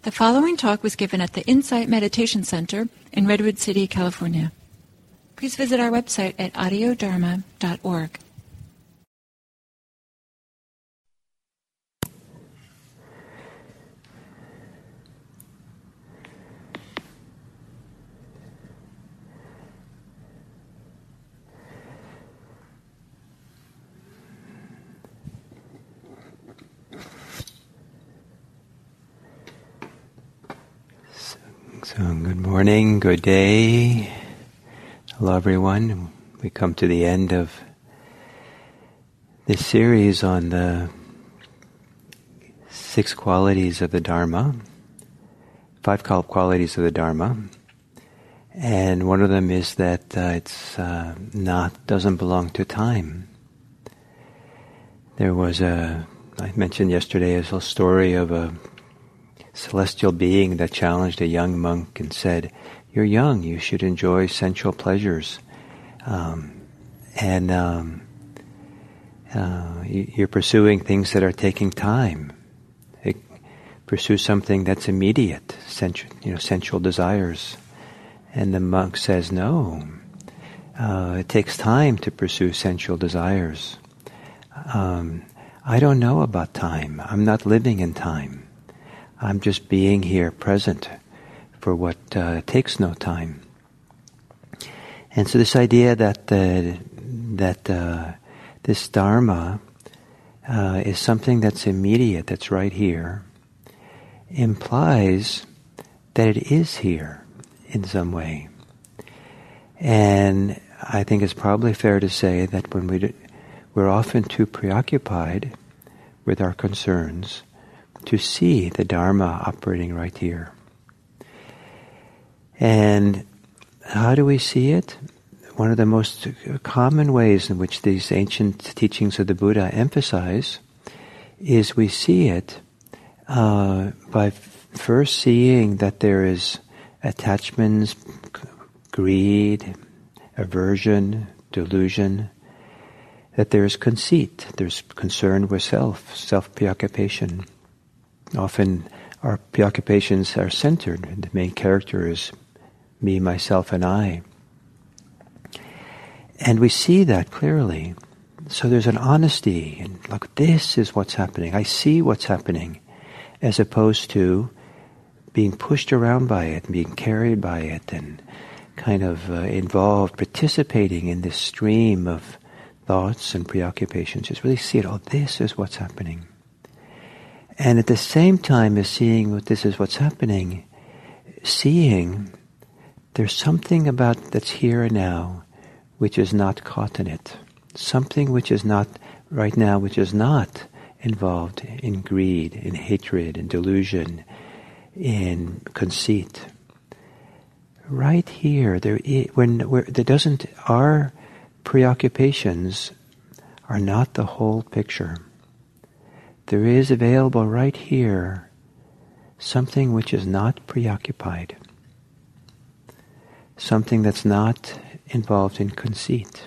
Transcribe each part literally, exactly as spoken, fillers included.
The following talk was given at the Insight Meditation Center in Redwood City, California. Please visit our website at audio dharma dot org. So, good morning, good day. Hello, everyone. We come to the end of this series on the six qualities of the Dharma, five qualities of the Dharma, and one of them is that uh, it's uh, not doesn't belong to time. There was a I mentioned yesterday a little story of a celestial being that challenged a young monk and said, "You're young, you should enjoy sensual pleasures. Um, and um, uh, you're pursuing things that are taking time. It, pursue something that's immediate, sensual, you know, sensual desires." And the monk says, "No, uh, it takes time to pursue sensual desires. Um, I don't know about time. I'm not living in time. I'm just being here present for what uh, takes no time." And so this idea that uh, that uh, this Dharma uh, is something that's immediate, that's right here, implies that it is here in some way. And I think it's probably fair to say that when we do, we're often too preoccupied with our concerns to see the Dharma operating right here. And how do we see it? One of the most common ways in which these ancient teachings of the Buddha emphasize is we see it uh, by f- first seeing that there is attachments, g- greed, aversion, delusion, that there is conceit, there's concern with self, self-preoccupation. Often our preoccupations are centered, and the main character is me, myself, and I. And we see that clearly. So there's an honesty, and look, this is what's happening. I see what's happening, as opposed to being pushed around by it, and being carried by it, and kind of uh, involved, participating in this stream of thoughts and preoccupations. Just really see it. Oh, this is what's happening. And at the same time as seeing what this is what's happening, seeing there's something about that's here and now which is not caught in it. Something which is not right now, which is not involved in greed, in hatred, in delusion, in conceit. Right here, there is, when where there doesn't our preoccupations are not the whole picture. There is available right here something which is not preoccupied, something that's not involved in conceit.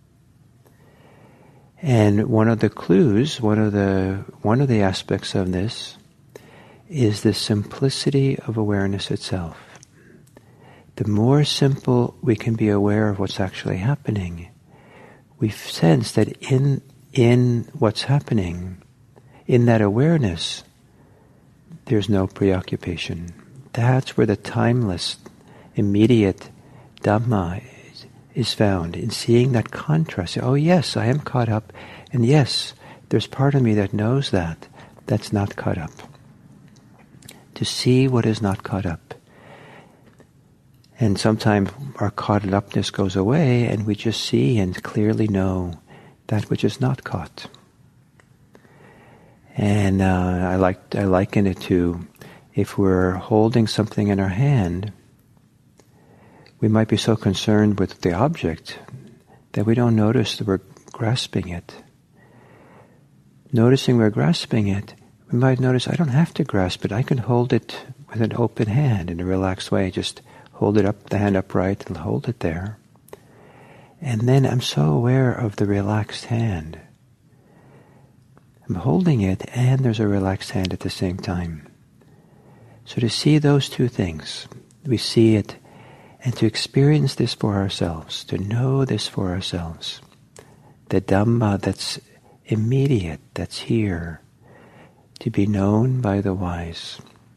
And one of the clues, one of the one of the aspects of this is the simplicity of awareness itself. The more simple we can be aware of what's actually happening, we sense that in in what's happening, in that awareness, there's no preoccupation. That's where the timeless, immediate Dhamma is, is found, in seeing that contrast. Oh yes, I am caught up, and yes, there's part of me that knows that, that's not caught up. To see what is not caught up. And sometimes our caught upness goes away, and we just see and clearly know that which is not caught. And uh, I like I liken it to, if we're holding something in our hand, we might be so concerned with the object that we don't notice that we're grasping it. Noticing we're grasping it, we might notice I don't have to grasp it. I can hold it with an open hand in a relaxed way. Just hold it up, the hand upright, and hold it there. And then I'm so aware of the relaxed hand. I'm holding it, and there's a relaxed hand at the same time. So to see those two things, we see it, and to experience this for ourselves, to know this for ourselves, the Dhamma that's immediate, that's here, to be known by the wise.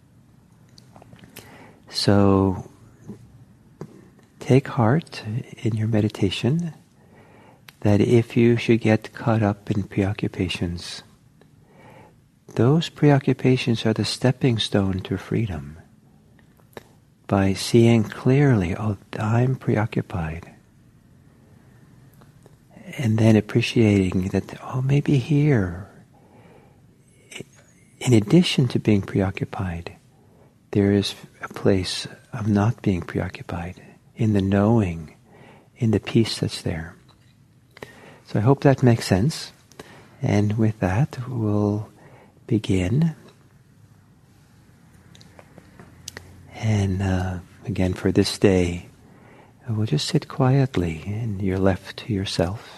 So take heart in your meditation that if you should get caught up in preoccupations, those preoccupations are the stepping stone to freedom. By seeing clearly, oh, I'm preoccupied. And then appreciating that, oh, maybe here, in addition to being preoccupied, there is a place of not being preoccupied, in the knowing, in the peace that's there. So I hope that makes sense. And with that, we'll begin. And uh, again, for this day, we'll just sit quietly, and you're left to yourself.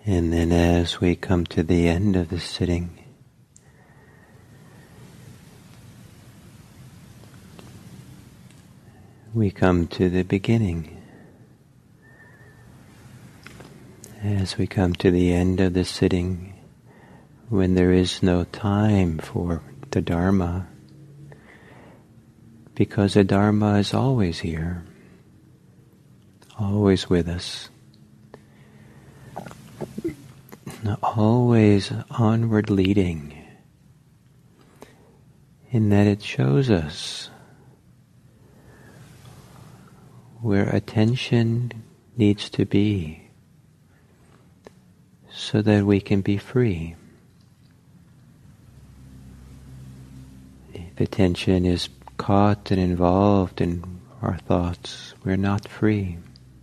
And then as we come to the end of the sitting, we come to the beginning. As we come to the end of the sitting, when there is no time for the Dharma, because the Dharma is always here, always with us, always onward leading, in that it shows us where attention needs to be so that we can be free. If attention is caught and involved in our thoughts, we're not free.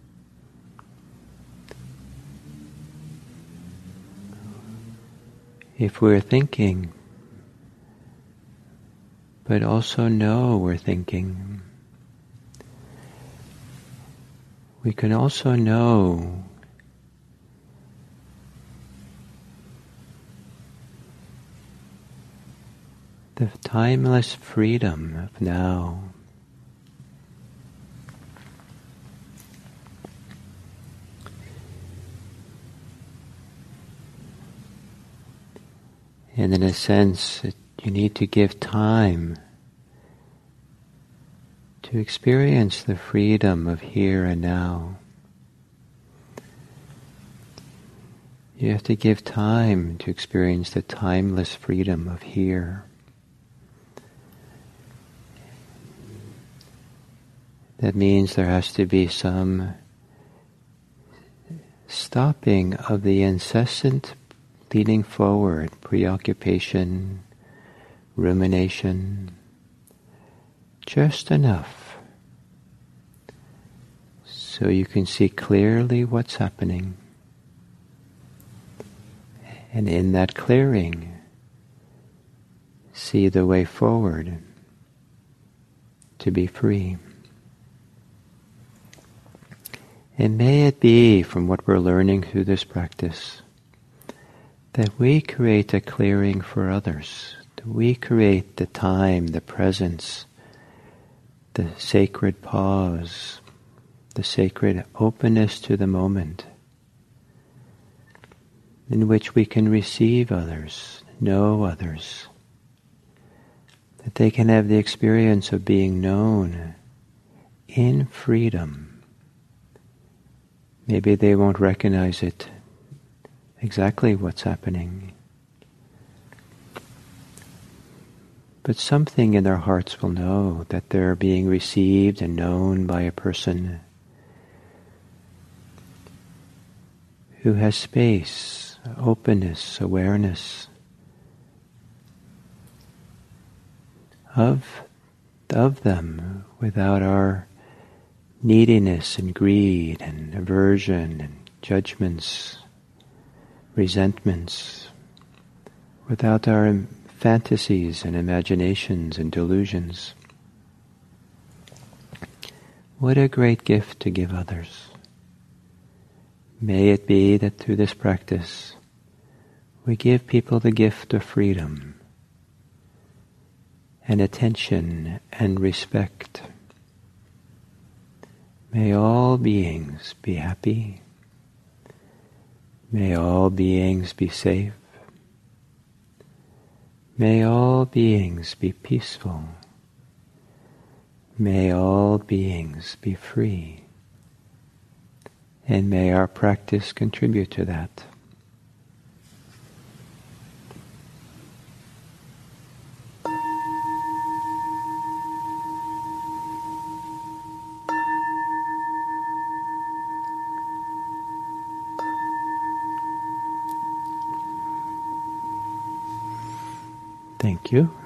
If we're thinking, but also know we're thinking, we can also know the timeless freedom of now. And in a sense, it, you need to give time to experience the freedom of here and now. You have to give time to experience the timeless freedom of here. That means there has to be some stopping of the incessant leaning forward, preoccupation, rumination, just enough so you can see clearly what's happening. And in that clearing, see the way forward to be free. And may it be, from what we're learning through this practice, that we create a clearing for others, that we create the time, the presence, the sacred pause, the sacred openness to the moment, in which we can receive others, know others, that they can have the experience of being known in freedom. Maybe they won't recognize it, exactly what's happening, but something in their hearts will know that they're being received and known by a person who has space, openness, awareness of, of them without our neediness and greed and aversion and judgments, resentments, without our fantasies and imaginations and delusions. What a great gift to give others. May it be that through this practice we give people the gift of freedom and attention and respect. May all beings be happy. May all beings be safe. May all beings be peaceful. May all beings be free. And may our practice contribute to that. Thank you.